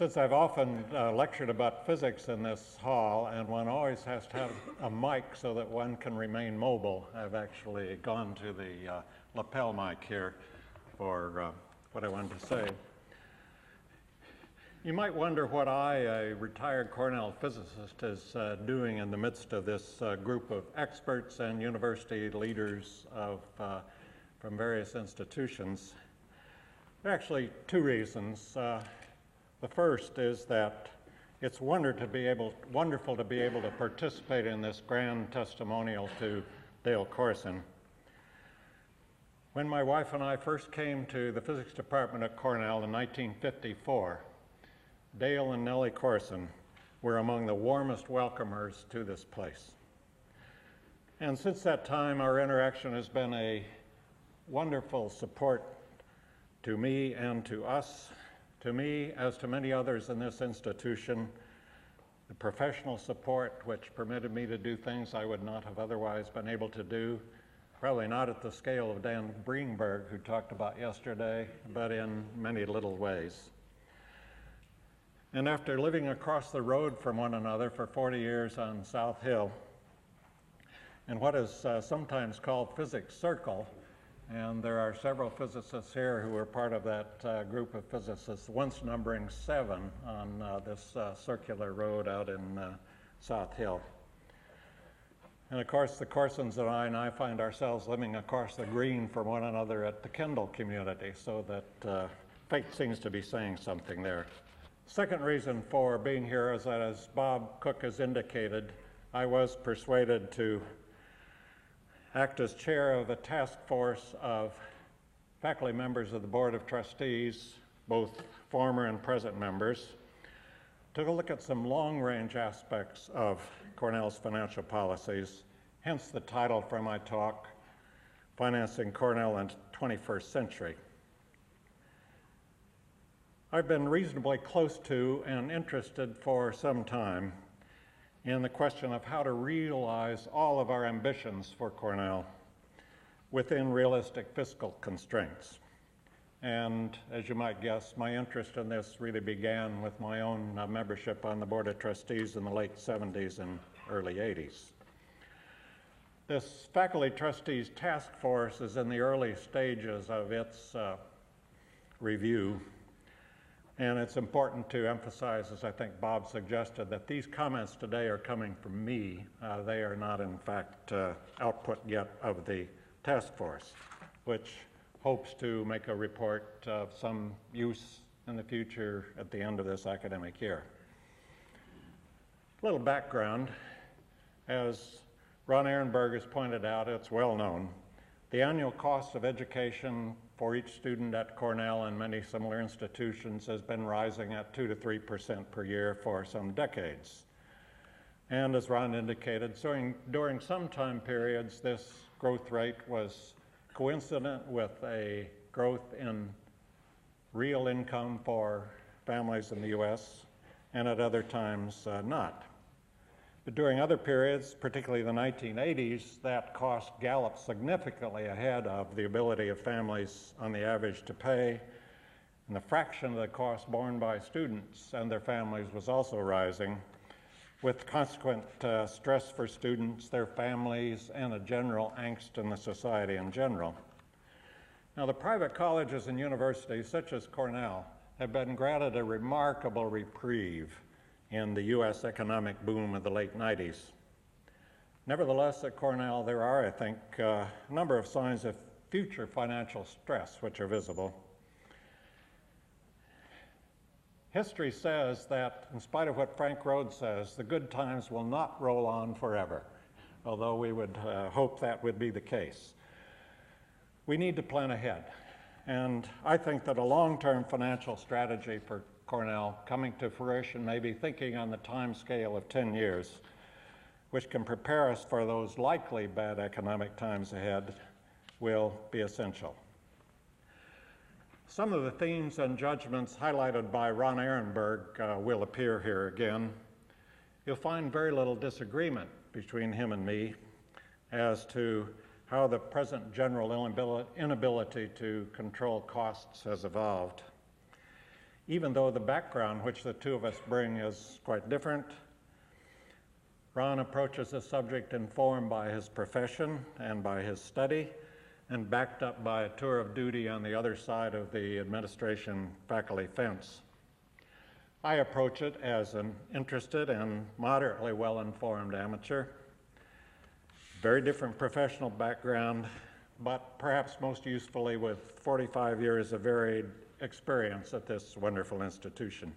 Since I've often lectured about physics in this hall, and one always has to have a mic so that one can remain mobile, I've actually gone to the lapel mic here for what I wanted to say. You might wonder what I, a retired Cornell physicist, is doing in the midst of this group of experts and university leaders from various institutions. There are actually two reasons. The first is that it's wonderful to be able to participate in this grand testimonial to Dale Corson. When my wife and I first came to the physics department at Cornell in 1954, Dale and Nellie Corson were among the warmest welcomers to this place. And since that time, our interaction has been a wonderful support to me and to us. To me, as to many others in this institution, the professional support which permitted me to do things I would not have otherwise been able to do, probably not at the scale of Dan Greenberg, who talked about yesterday, but in many little ways. And after living across the road from one another for 40 years on South Hill, in what is sometimes called Physics Circle, and there are several physicists here who were part of that group of physicists, once numbering 7 on this circular road out in South Hill. And of course, the Corsons and I find ourselves living across the green from one another at the Kendall community, so that fate seems to be saying something there. Second reason for being here is that, as Bob Cook has indicated, I was persuaded to act as chair of a task force of faculty members of the Board of Trustees, both former and present members, took a look at some long-range aspects of Cornell's financial policies, hence the title for my talk, Financing Cornell in the 21st Century. I've been reasonably close to and interested for some time in the question of how to realize all of our ambitions for Cornell within realistic fiscal constraints. And as you might guess, my interest in this really began with my own membership on the Board of Trustees in the late 70s and early 80s. This Faculty Trustees Task Force is in the early stages of its review. And it's important to emphasize, as I think Bob suggested, that these comments today are coming from me. They are not, in fact, output yet of the task force, which hopes to make a report of some use in the future at the end of this academic year. A little background. As Ron Ehrenberg has pointed out, it's well known. The annual cost of education for each student at Cornell and many similar institutions has been rising at 2 to 3% per year for some decades. And as Ron indicated, during some time periods, this growth rate was coincident with a growth in real income for families in the US, and at other times not. But during other periods, particularly the 1980s, that cost galloped significantly ahead of the ability of families on the average to pay, and the fraction of the cost borne by students and their families was also rising, with consequent stress for students, their families, and a general angst in the society in general. Now, the private colleges and universities, such as Cornell, have been granted a remarkable reprieve in the US economic boom of the late 90s. Nevertheless, at Cornell, there are, I think, a number of signs of future financial stress which are visible. History says that, in spite of what Frank Rhodes says, the good times will not roll on forever, although we would hope that would be the case. We need to plan ahead, and I think that a long-term financial strategy for Cornell coming to fruition, maybe thinking on the time scale of 10 years, which can prepare us for those likely bad economic times ahead, will be essential. Some of the themes and judgments highlighted by Ron Ehrenberg will appear here again. You'll find very little disagreement between him and me as to how the present general inability to control costs has evolved. even though the background which the two of us bring is quite different. Ron approaches the subject informed by his profession and by his study, and backed up by a tour of duty on the other side of the administration-faculty fence. I approach it as an interested and moderately well-informed amateur. Very different professional background, but perhaps most usefully with 45 years of varied experience at this wonderful institution.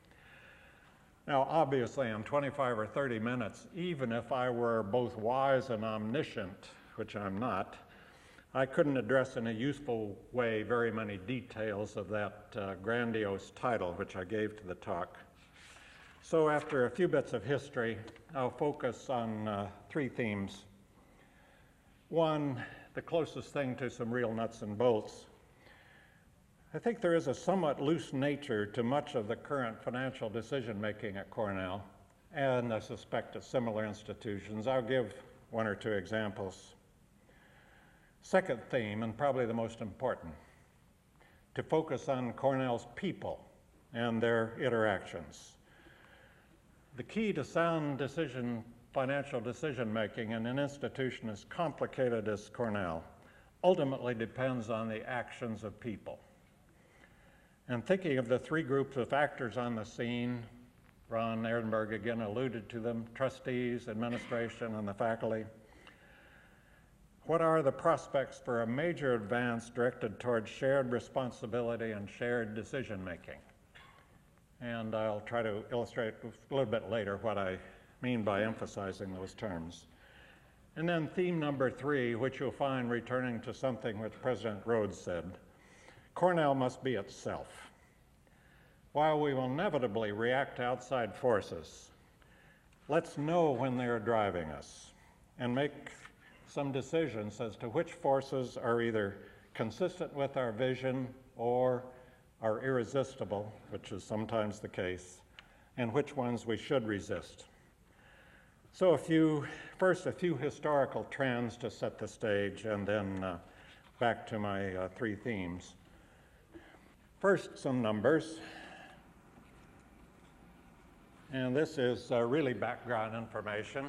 Now, obviously, in 25 or 30 minutes, even if I were both wise and omniscient, which I'm not, I couldn't address in a useful way very many details of that grandiose title which I gave to the talk. So after a few bits of history, I'll focus on three themes. One, the closest thing to some real nuts and bolts. I think there is a somewhat loose nature to much of the current financial decision-making at Cornell, and I suspect at similar institutions. I'll give one or two examples. Second theme, and probably the most important, to focus on Cornell's people and their interactions. The key to sound financial decision-making in an institution as complicated as Cornell ultimately depends on the actions of people. And thinking of the three groups of actors on the scene, Ron Ehrenberg again alluded to them, trustees, administration, and the faculty. What are the prospects for a major advance directed towards shared responsibility and shared decision-making? And I'll try to illustrate a little bit later what I mean by emphasizing those terms. And then theme number three, which you'll find returning to something which President Rhodes said, Cornell must be itself. While we will inevitably react to outside forces, let's know when they are driving us and make some decisions as to which forces are either consistent with our vision or are irresistible, which is sometimes the case, and which ones we should resist. So first a few historical trends to set the stage, and then back to my three themes. First, some numbers. And this is really background information.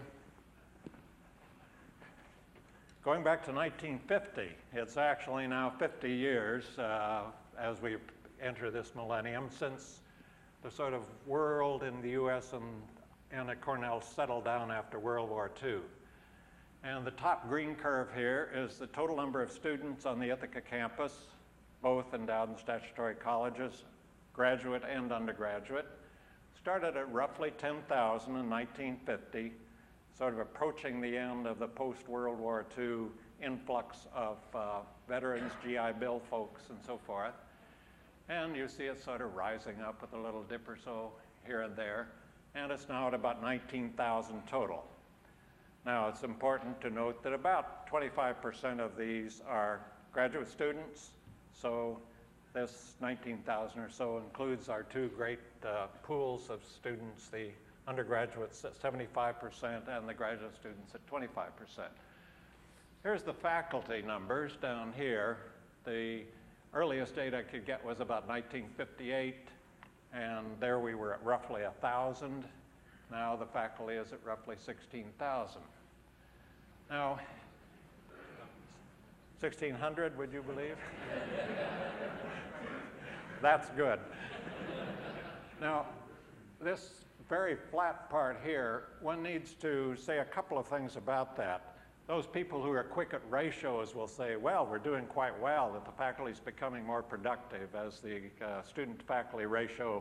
Going back to 1950, it's actually now 50 years as we enter this millennium since the sort of world in the US and at Cornell settled down after World War II. And the top green curve here is the total number of students on the Ithaca campus, both endowed in statutory colleges, graduate and undergraduate. Started at roughly 10,000 in 1950, sort of approaching the end of the post-World War II influx of veterans, GI Bill folks, and so forth. And you see it sort of rising up with a little dip or so here and there, and it's now at about 19,000 total. Now, it's important to note that about 25% of these are graduate students, so this 19,000 or so includes our two great pools of students, the undergraduates at 75% and the graduate students at 25%. Here's the faculty numbers down here. The earliest data I could get was about 1958, and there we were at roughly 1,000. Now the faculty is at roughly 16,000. Now, 1,600, would you believe? That's good. Now, this very flat part here, one needs to say a couple of things about that. Those people who are quick at ratios will say, well, we're doing quite well, that the faculty is becoming more productive as the student-faculty ratio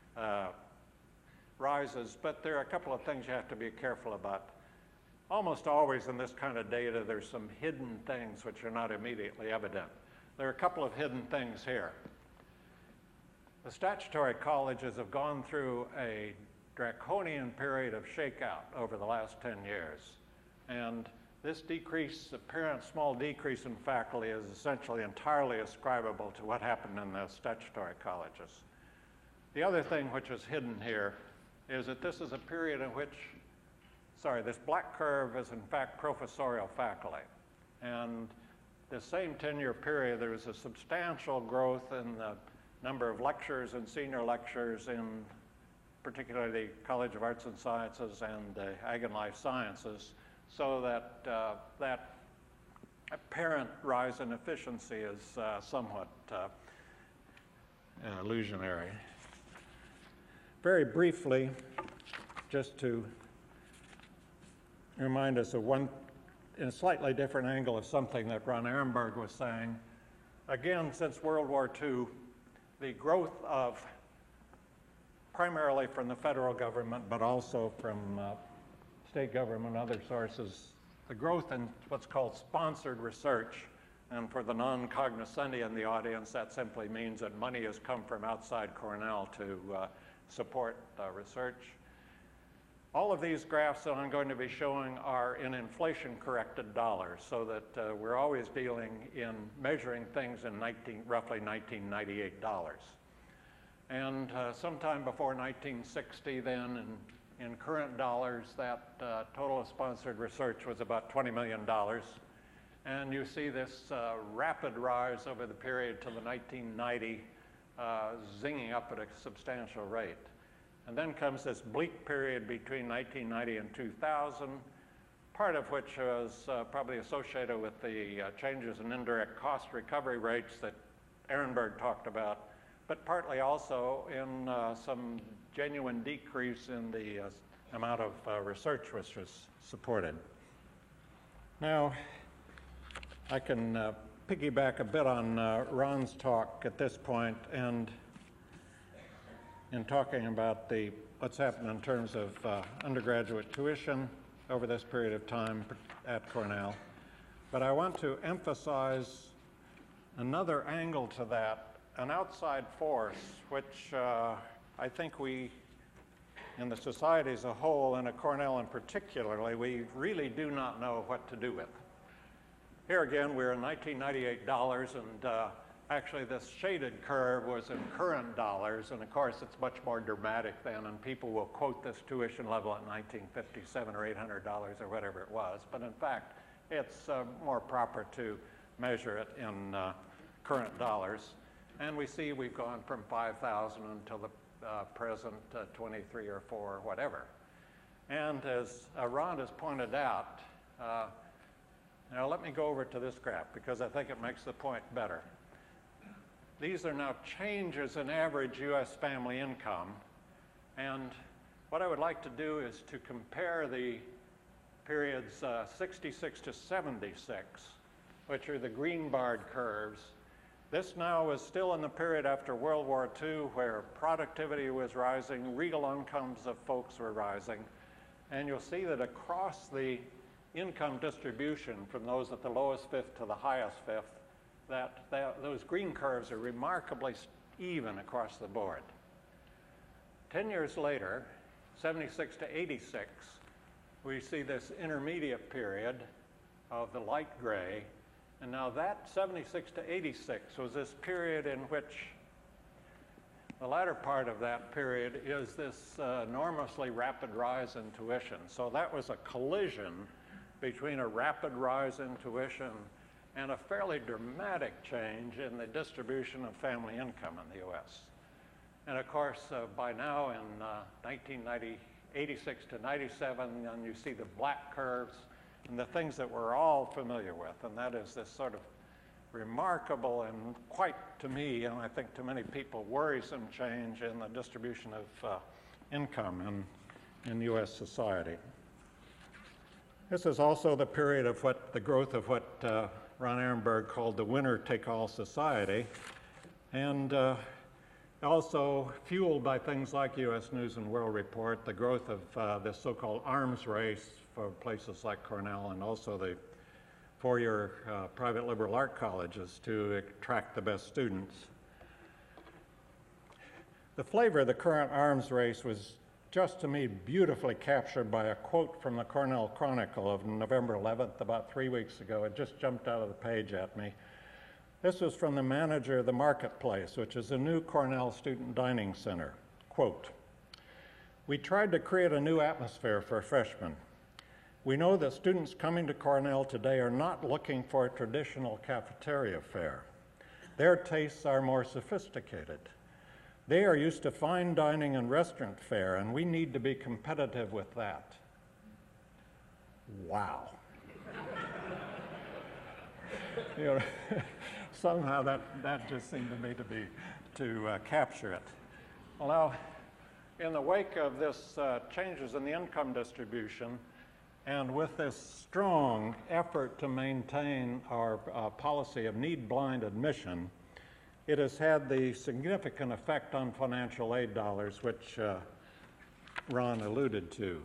rises. But there are a couple of things you have to be careful about. Almost always in this kind of data, there's some hidden things which are not immediately evident. There are a couple of hidden things here. The statutory colleges have gone through a draconian period of shakeout over the last 10 years. And this decrease, apparent small decrease in faculty, is essentially entirely ascribable to what happened in the statutory colleges. The other thing which is hidden here is that this is a period in which, this black curve is in fact professorial faculty. And the same 10-year period, there was a substantial growth in the number of lectures and senior lectures in particularly the College of Arts and Sciences and the Ag and Life Sciences, so that that apparent rise in efficiency is somewhat illusionary. Very briefly, just to remind us of one, in a slightly different angle, of something that Ron Ehrenberg was saying. Again, since World War II, the growth of, primarily from the federal government, but also from state government and other sources, the growth in what's called sponsored research, and for the non-cognoscendi in the audience, that simply means that money has come from outside Cornell to support research. All of these graphs that I'm going to be showing are in inflation-corrected dollars, so that we're always dealing in measuring things in roughly 1998 dollars. And sometime before 1960 then, in current dollars, that total of sponsored research was about $20 million. And you see this rapid rise over the period till the 1990, zinging up at a substantial rate. And then comes this bleak period between 1990 and 2000, part of which was probably associated with the changes in indirect cost recovery rates that Ehrenberg talked about, but partly also in some genuine decrease in the amount of research which was supported. Now, I can piggyback a bit on Ron's talk at this point, and in talking about what's happened in terms of undergraduate tuition over this period of time at Cornell. But I want to emphasize another angle to that, an outside force, which I think we, in the society as a whole, and at Cornell in particularly, we really do not know what to do with. Here again, we're in 1998 dollars, and actually this shaded curve was in current dollars, and of course it's much more dramatic then, and people will quote this tuition level at 1957 or $800 or whatever it was, but in fact it's more proper to measure it in current dollars. And we see we've gone from 5,000 until the present 23 or 4 or whatever. And as Ron has pointed out, now let me go over to this graph because I think it makes the point better. These are now changes in average U.S. family income, and what I would like to do is to compare the periods 66 to 76, which are the green barred curves. This now is still in the period after World War II, where productivity was rising, real incomes of folks were rising, and you'll see that across the income distribution from those at the lowest fifth to the highest fifth, those green curves are remarkably even across the board. 10 years later, 76 to 86, we see this intermediate period of the light gray, and now that 76 to 86 was this period in which the latter part of that period is this enormously rapid rise in tuition. So that was a collision between a rapid rise in tuition and a fairly dramatic change in the distribution of family income in the U.S. And of course, by now in 86 to 97, and you see the black curves and the things that we're all familiar with, and that is this sort of remarkable and quite, to me, and I think to many people, worrisome change in the distribution of income in U.S. society. This is also the period of the growth of what Ron Ehrenberg called the winner-take-all society, and also fueled by things like U.S. News and World Report, the growth of this so-called arms race for places like Cornell, and also the four-year private liberal art colleges to attract the best students. The flavor of the current arms race was just, to me, beautifully captured by a quote from the Cornell Chronicle of November 11th, about 3 weeks ago. It just jumped out of the page at me. This was from the manager of the Marketplace, which is a new Cornell student dining center. Quote, "We tried to create a new atmosphere for freshmen. We know that students coming to Cornell today are not looking for a traditional cafeteria fare. Their tastes are more sophisticated. They are used to fine dining and restaurant fare, and we need to be competitive with that. Wow. You know, somehow that just seemed to me to capture it. Well, now, in the wake of this changes in the income distribution, and with this strong effort to maintain our policy of need-blind admission, it has had the significant effect on financial aid dollars, which Ron alluded to.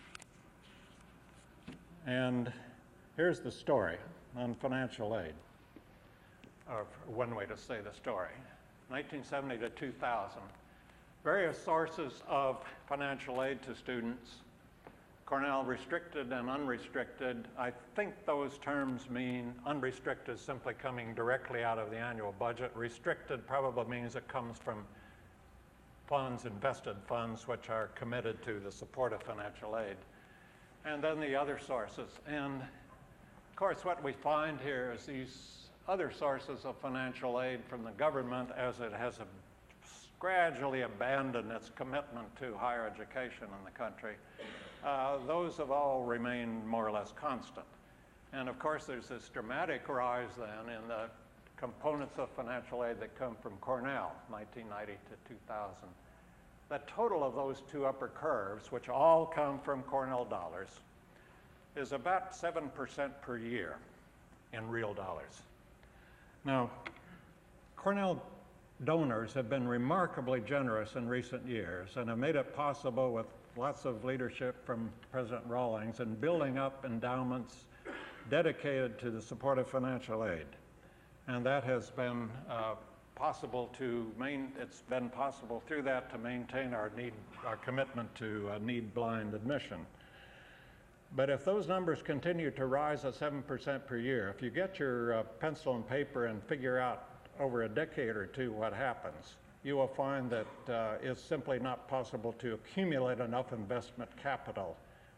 And here's the story on financial aid, or one way to say the story. 1970 to 2000, various sources of financial aid to students. Cornell restricted and unrestricted. I think those terms mean unrestricted simply coming directly out of the annual budget. Restricted probably means it comes from funds, invested funds, which are committed to the support of financial aid. And then the other sources. And of course, what we find here is these other sources of financial aid from the government, as it has gradually abandoned its commitment to higher education in the country, those have all remained more or less constant. And of course, there's this dramatic rise then in the components of financial aid that come from Cornell, 1990 to 2000. The total of those two upper curves, which all come from Cornell dollars, is about 7% per year in real dollars. Now, Cornell donors have been remarkably generous in recent years and have made it possible, with lots of leadership from President Rawlings, in building up endowments dedicated to the support of financial aid. And that has been possible it's been possible through that to maintain our commitment to need-blind admission. But if those numbers continue to rise at 7% per year, if you get your pencil and paper and figure out over a decade or two what happens, you will find that it's simply not possible to accumulate enough invested capital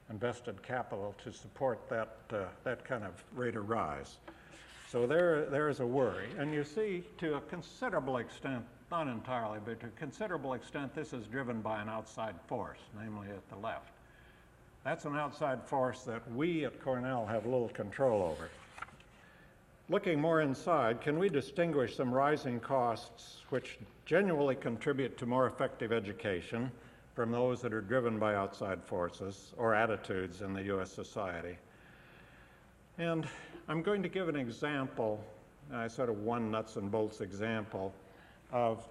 to support that kind of rate of rise. So there is a worry. And you see, to a considerable extent, not entirely, but to a considerable extent, this is driven by an outside force, namely at the left. That's an outside force that we at Cornell have little control over. Looking more inside, can we distinguish some rising costs which genuinely contribute to more effective education from those that are driven by outside forces or attitudes in the U.S. society? And I'm going to give an example, sort of one nuts and bolts example of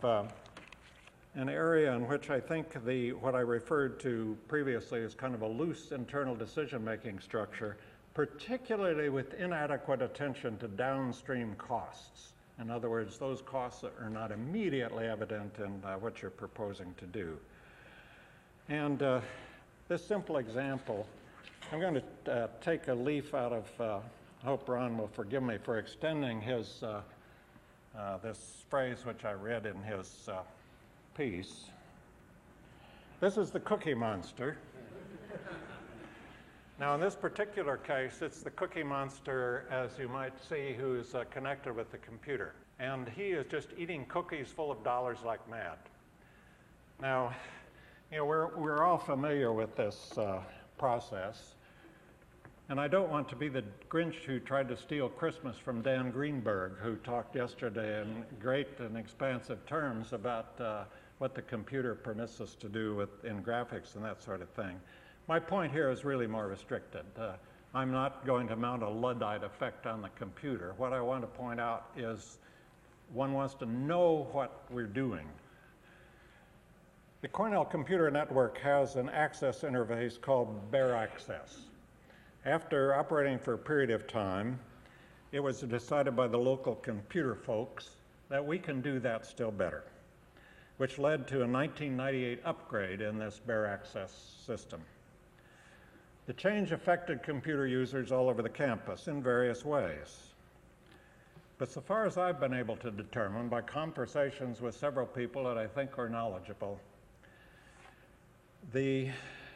an area in which I think what I referred to previously as kind of a loose internal decision-making structure, particularly with inadequate attention to downstream costs. In other words, those costs that are not immediately evident in what you're proposing to do. And this simple example, I'm going to take a leaf out of, I hope Ron will forgive me for extending his, this phrase which I read in his piece. This is the Cookie Monster. Now, in this particular case, it's the Cookie Monster, as you might see, who's connected with the computer. And he is just eating cookies full of dollars like mad. Now, you know, we're all familiar with this process. And I don't want to be the Grinch who tried to steal Christmas from Dan Greenberg, who talked yesterday in great and expansive terms about what the computer permits us to do in graphics and that sort of thing. My point here is really more restricted. I'm not going to mount a Luddite effect on the computer. What I want to point out is one wants to know what we're doing. The Cornell Computer Network has an access interface called Bare Access. After operating for a period of time, it was decided by the local computer folks that we can do that still better, which led to a 1998 upgrade in this Bare Access system. The change affected computer users all over the campus in various ways. But so far as I've been able to determine by conversations with several people that I think are knowledgeable, the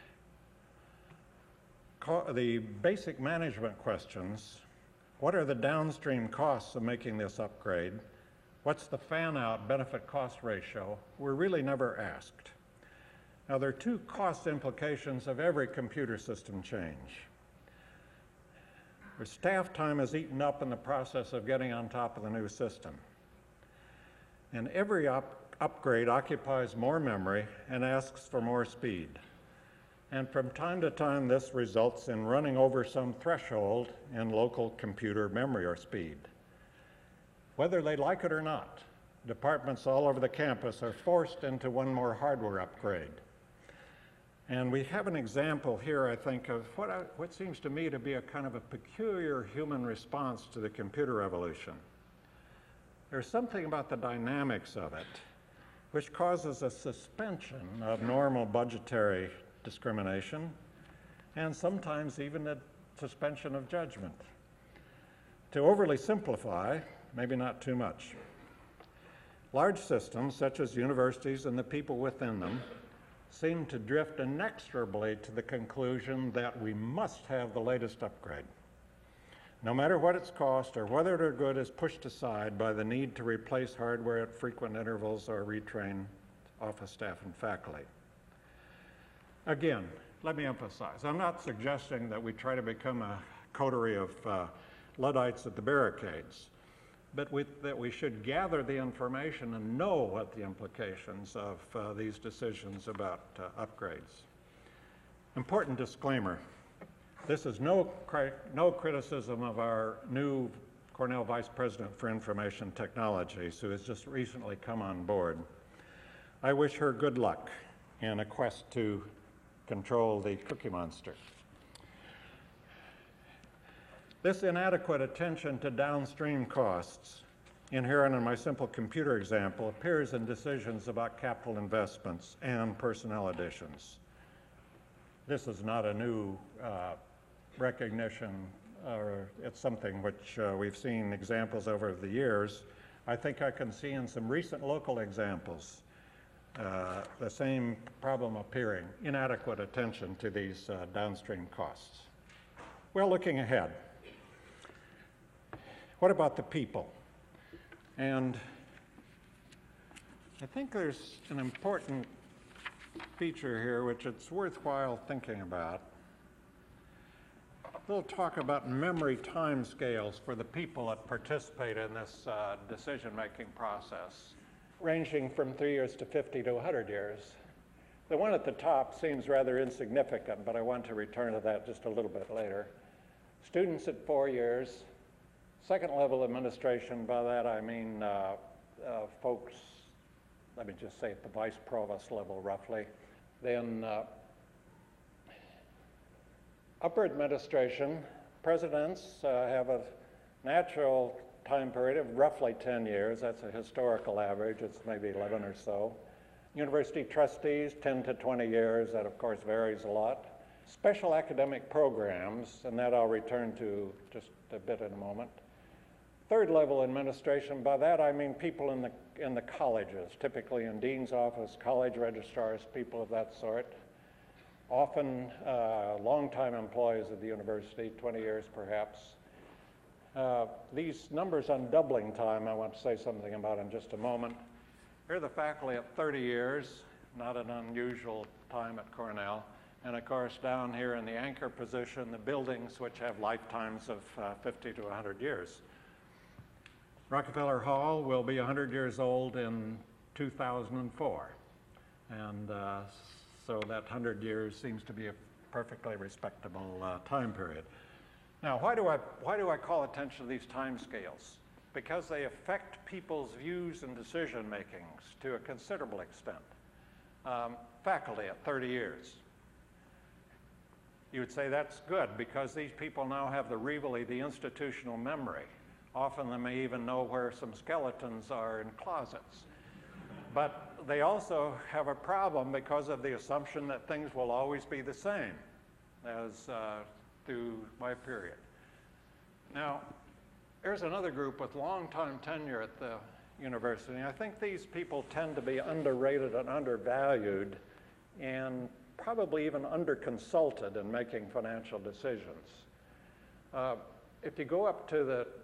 basic management questions, what are the downstream costs of making this upgrade, What's the fan-out benefit-cost ratio? We're really never asked. Now, there are two cost implications of every computer system change. Their staff time is eaten up in the process of getting on top of the new system. And every upgrade occupies more memory and asks for more speed. And from time to time, this results in running over some threshold in local computer memory or speed. Whether they like it or not, departments all over the campus are forced into one more hardware upgrade. And we have an example here, I think, of what seems to me to be a kind of a peculiar human response to the computer revolution. There's something about the dynamics of it which causes a suspension of normal budgetary discrimination and sometimes even a suspension of judgment. To overly simplify, maybe not too much. Large systems, such as universities and the people within them, seem to drift inexorably to the conclusion that we must have the latest upgrade. No matter what its cost or whether their good is pushed aside by the need to replace hardware at frequent intervals or retrain office staff and faculty. Again, let me emphasize, I'm not suggesting that we try to become a coterie of Luddites at the barricades, but that we should gather the information and know what the implications of these decisions about upgrades. Important disclaimer, this is no criticism of our new Cornell Vice President for Information Technologies, who has just recently come on board. I wish her good luck in a quest to control the Cookie Monster. This inadequate attention to downstream costs, inherent in my simple computer example, appears in decisions about capital investments and personnel additions. This is not a new recognition, or it's something which we've seen examples over the years. I think I can see in some recent local examples the same problem appearing, inadequate attention to these downstream costs. Well, looking ahead, what about the people? And I think there's an important feature here which it's worthwhile thinking about. A little talk about memory timescales for the people that participate in this decision-making process, ranging from 3 years to 50 to 100 years. The one at the top seems rather insignificant, but I want to return to that just a little bit later. Students at 4 years. Second level administration, by that I mean folks, let me just say at the vice provost level roughly. Then upper administration, presidents have a natural time period of roughly 10 years. That's a historical average. It's maybe 11 or so. University trustees, 10 to 20 years. That, of course, varies a lot. Special academic programs, and that I'll return to just a bit in a moment. Third level administration, by that I mean people in the colleges, typically in dean's office, college registrars, people of that sort. Often long-time employees of the university, 20 years perhaps. These numbers on doubling time I want to say something about in just a moment. Here are the faculty at 30 years, not an unusual time at Cornell. And of course down here in the anchor position, the buildings which have lifetimes of 50 to 100 years. Rockefeller Hall will be 100 years old in 2004. And so that 100 years seems to be a perfectly respectable time period. Now, why do I call attention to these time scales? Because they affect people's views and decision makings to a considerable extent. Faculty at 30 years. You would say that's good because these people now have the institutional memory. Often they may even know where some skeletons are in closets. But they also have a problem because of the assumption that things will always be the same as through my period. Now, there's another group with long-time tenure at the university. I think these people tend to be underrated and undervalued and probably even under-consulted in making financial decisions. If you go up to the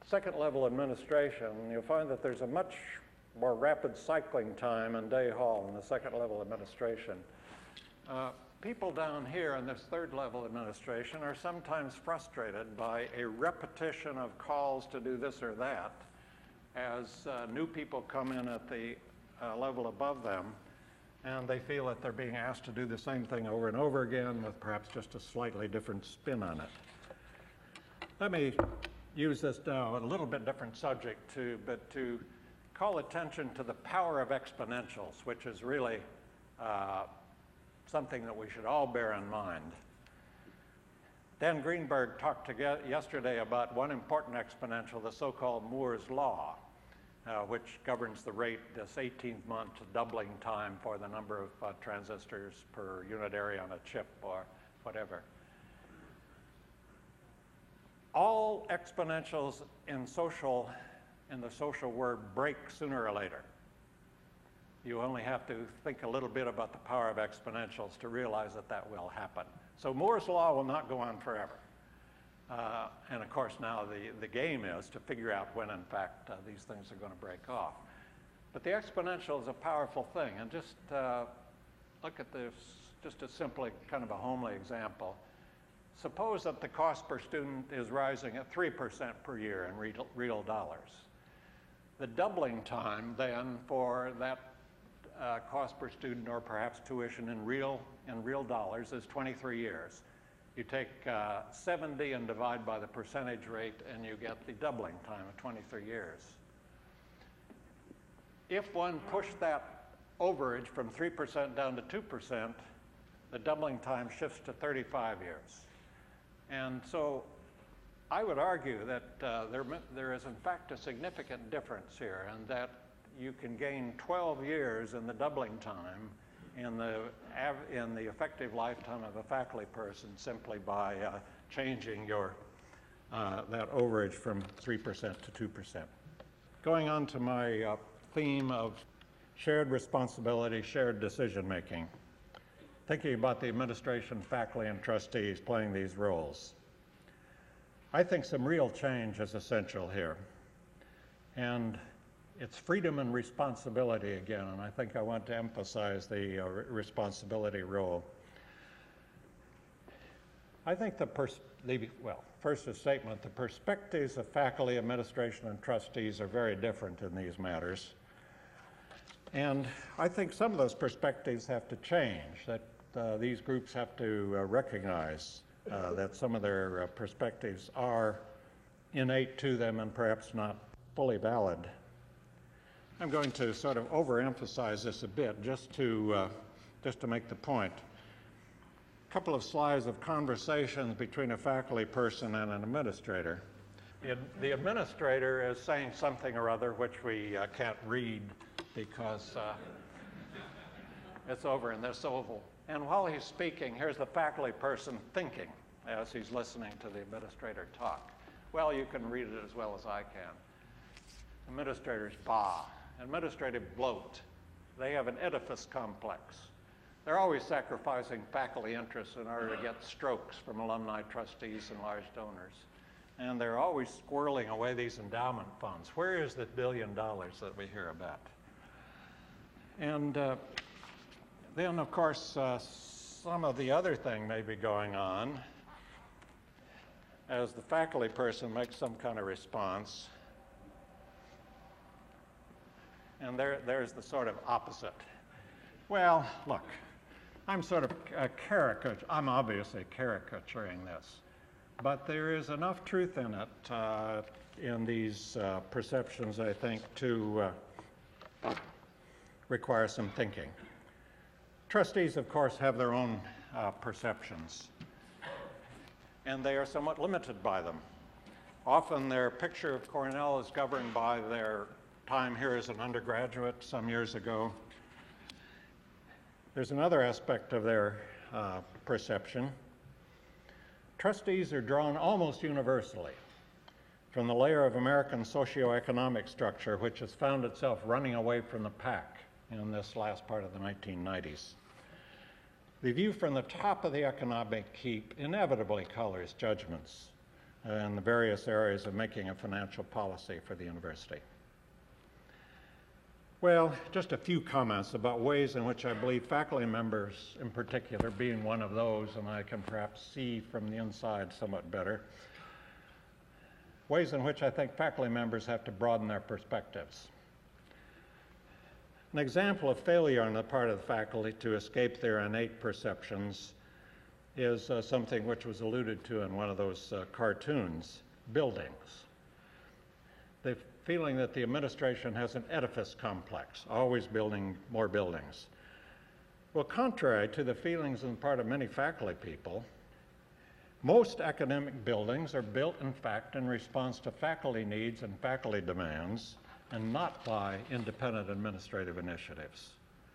second level administration, you'll find that there's a much more rapid cycling time in Day Hall in the second level administration. People down here in this third level administration are sometimes frustrated by a repetition of calls to do this or that as new people come in at the level above them, and they feel that they're being asked to do the same thing over and over again with perhaps just a slightly different spin on it. Let me use this now, a little bit different subject but to call attention to the power of exponentials, which is really something that we should all bear in mind. Dan Greenberg talked yesterday about one important exponential, the so-called Moore's Law, which governs the rate, this 18-month doubling time for the number of transistors per unit area on a chip or whatever. All exponentials in the social word break sooner or later. You only have to think a little bit about the power of exponentials to realize that that will happen. So Moore's Law will not go on forever. And of course now the game is to figure out when in fact these things are going to break off. But the exponential is a powerful thing, and just look at this, just a simply kind of a homely example. Suppose that the cost per student is rising at 3% per year in real dollars. The doubling time then for that cost per student, or perhaps tuition in real dollars, is 23 years. You take 70 and divide by the percentage rate, and you get the doubling time of 23 years. If one pushed that overage from 3% down to 2%, the doubling time shifts to 35 years. And so I would argue that there is in fact a significant difference here, and that you can gain 12 years in the doubling time in the effective lifetime of a faculty person simply by changing that overage from 3% to 2%. Going on to my theme of shared responsibility, shared decision making. Thinking about the administration, faculty, and trustees playing these roles. I think some real change is essential here. And it's freedom and responsibility again, and I think I want to emphasize the responsibility role. I think first a statement, the perspectives of faculty, administration, and trustees are very different in these matters. And I think some of those perspectives have to change, that these groups have to recognize that some of their perspectives are innate to them and perhaps not fully valid. I'm going to sort of overemphasize this a bit just to make the point. A couple of slides of conversations between a faculty person and an administrator. The administrator is saying something or other which we can't read because it's over in this oval. And while he's speaking, here's the faculty person thinking as he's listening to the administrator talk. Well, you can read it as well as I can. Administrators bah. Administrative bloat. They have an edifice complex. They're always sacrificing faculty interests in order to get strokes from alumni trustees and large donors. And they're always squirreling away these endowment funds. Where is the $1 billion that we hear about? And then, of course, some of the other thing may be going on as the faculty person makes some kind of response. And there's the sort of opposite. Well, look, I'm sort of I'm obviously caricaturing this, but there is enough truth in it, in these perceptions, I think, to require some thinking. Trustees, of course, have their own perceptions, and they are somewhat limited by them. Often their picture of Cornell is governed by their time here as an undergraduate some years ago. There's another aspect of their perception. Trustees are drawn almost universally from the layer of American socioeconomic structure which has found itself running away from the pack in this last part of the 1990s. The view from the top of the economic heap inevitably colors judgments in the various areas of making a financial policy for the university. Well, just a few comments about ways in which I believe faculty members in particular, being one of those, and I can perhaps see from the inside somewhat better, ways in which I think faculty members have to broaden their perspectives. An example of failure on the part of the faculty to escape their innate perceptions is something which was alluded to in one of those cartoons, buildings. The feeling that the administration has an edifice complex, always building more buildings. Well, contrary to the feelings on the part of many faculty people, most academic buildings are built, in fact, in response to faculty needs and faculty demands, and not by independent administrative initiatives.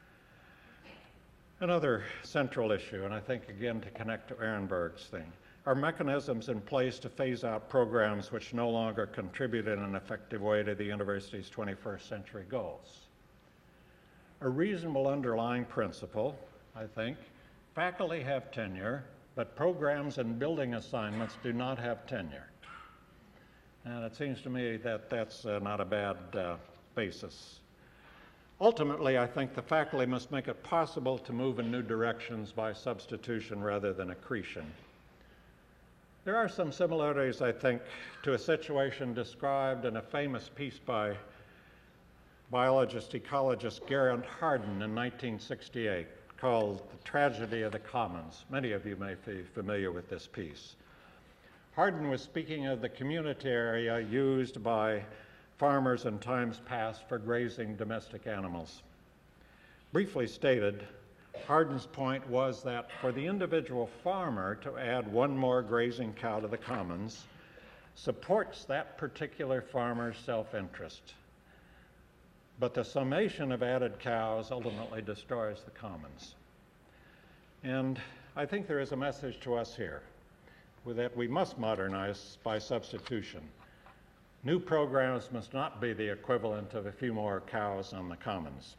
Another central issue, and I think again to connect to Ehrenberg's thing, are mechanisms in place to phase out programs which no longer contribute in an effective way to the university's 21st century goals. A reasonable underlying principle, I think, faculty have tenure, but programs and building assignments do not have tenure. And it seems to me that that's not a bad basis. Ultimately, I think the faculty must make it possible to move in new directions by substitution rather than accretion. There are some similarities, I think, to a situation described in a famous piece by biologist, ecologist Garrett Hardin in 1968 called The Tragedy of the Commons. Many of you may be familiar with this piece. Hardin was speaking of the community area used by farmers in times past for grazing domestic animals. Briefly stated, Hardin's point was that for the individual farmer to add one more grazing cow to the commons supports that particular farmer's self-interest. But the summation of added cows ultimately destroys the commons. And I think there is a message to us here that we must modernize by substitution. New programs must not be the equivalent of a few more cows on the commons.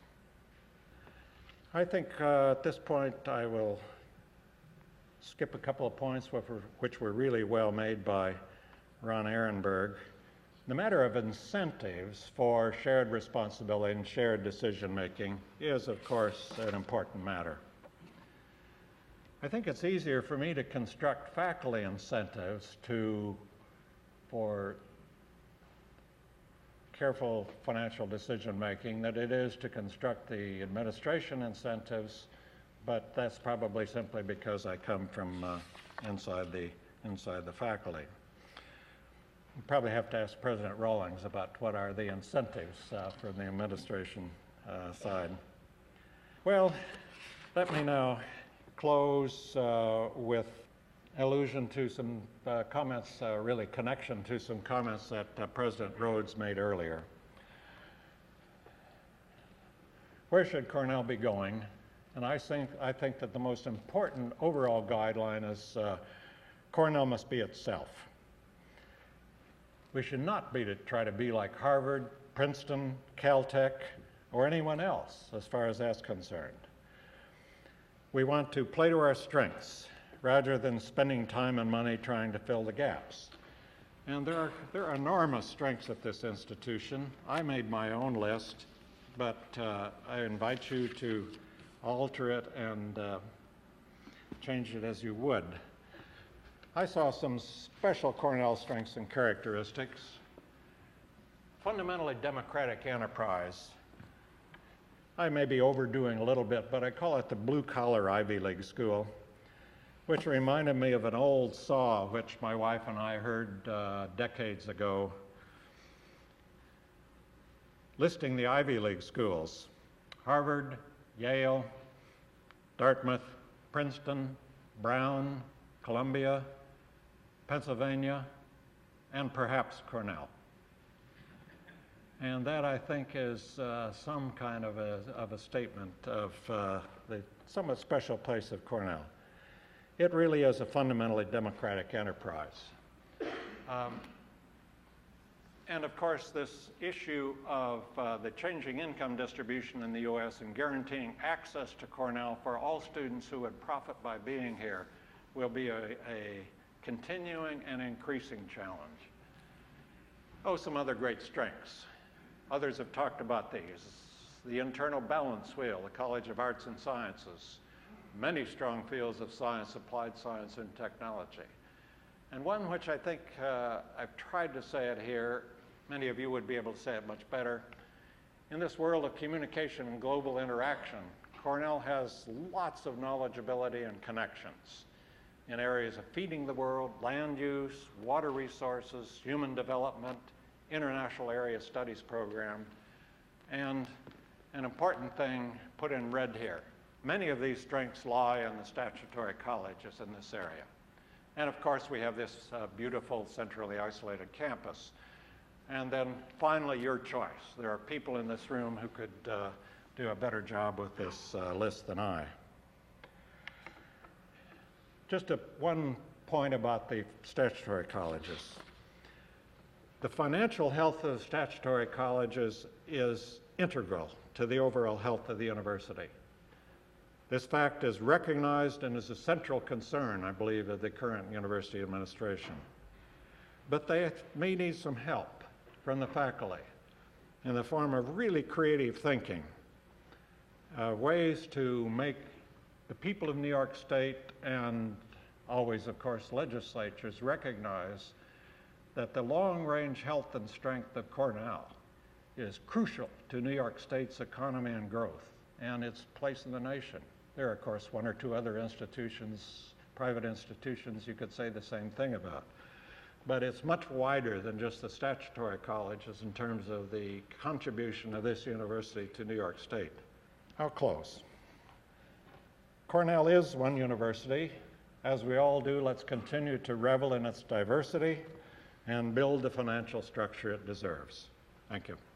I think at this point I will skip a couple of points which were really well made by Ron Ehrenberg. The matter of incentives for shared responsibility and shared decision making is, of course, an important matter. I think it's easier for me to construct faculty incentives for careful financial decision making than it is to construct the administration incentives, but that's probably simply because I come from inside the faculty. You probably have to ask President Rawlings about what are the incentives from the administration side. Well, let me now close with allusion to some comments, really connection to some comments that President Rhodes made earlier. Where should Cornell be going? And I think that the most important overall guideline is Cornell must be itself. We should not be to try to be like Harvard, Princeton, Caltech, or anyone else as far as that's concerned. We want to play to our strengths rather than spending time and money trying to fill the gaps. And there are enormous strengths at this institution. I made my own list, but I invite you to alter it and change it as you would. I saw some special Cornell strengths and characteristics. Fundamentally democratic enterprise. I may be overdoing a little bit, but I call it the blue-collar Ivy League school, which reminded me of an old saw which my wife and I heard decades ago, listing the Ivy League schools: Harvard, Yale, Dartmouth, Princeton, Brown, Columbia, Pennsylvania, and perhaps Cornell. And that, I think, is some kind of a statement of the somewhat special place of Cornell. It really is a fundamentally democratic enterprise. And of course, this issue of the changing income distribution in the U.S. and guaranteeing access to Cornell for all students who would profit by being here will be a continuing and increasing challenge. Oh, some other great strengths. Others have talked about these. The internal balance wheel, the College of Arts and Sciences, many strong fields of science, applied science, and technology. And one which I think I've tried to say it here, many of you would be able to say it much better. In this world of communication and global interaction, Cornell has lots of knowledgeability and connections in areas of feeding the world, land use, water resources, human development, international area studies program, and an important thing put in red here. Many of these strengths lie in the statutory colleges in this area. And of course, we have this beautiful centrally isolated campus. And then finally, your choice. There are people in this room who could do a better job with this list than I. Just one point about the statutory colleges. The financial health of statutory colleges is integral to the overall health of the university. This fact is recognized and is a central concern, I believe, of the current university administration. But they may need some help from the faculty in the form of really creative thinking, ways to make the people of New York State and always, of course, legislatures recognize that the long-range health and strength of Cornell is crucial to New York State's economy and growth and its place in the nation. There are, of course, one or two other institutions, private institutions, you could say the same thing about. But it's much wider than just the statutory colleges in terms of the contribution of this university to New York State. I'll close. Cornell is one university. As we all do, let's continue to revel in its diversity and build the financial structure it deserves. Thank you.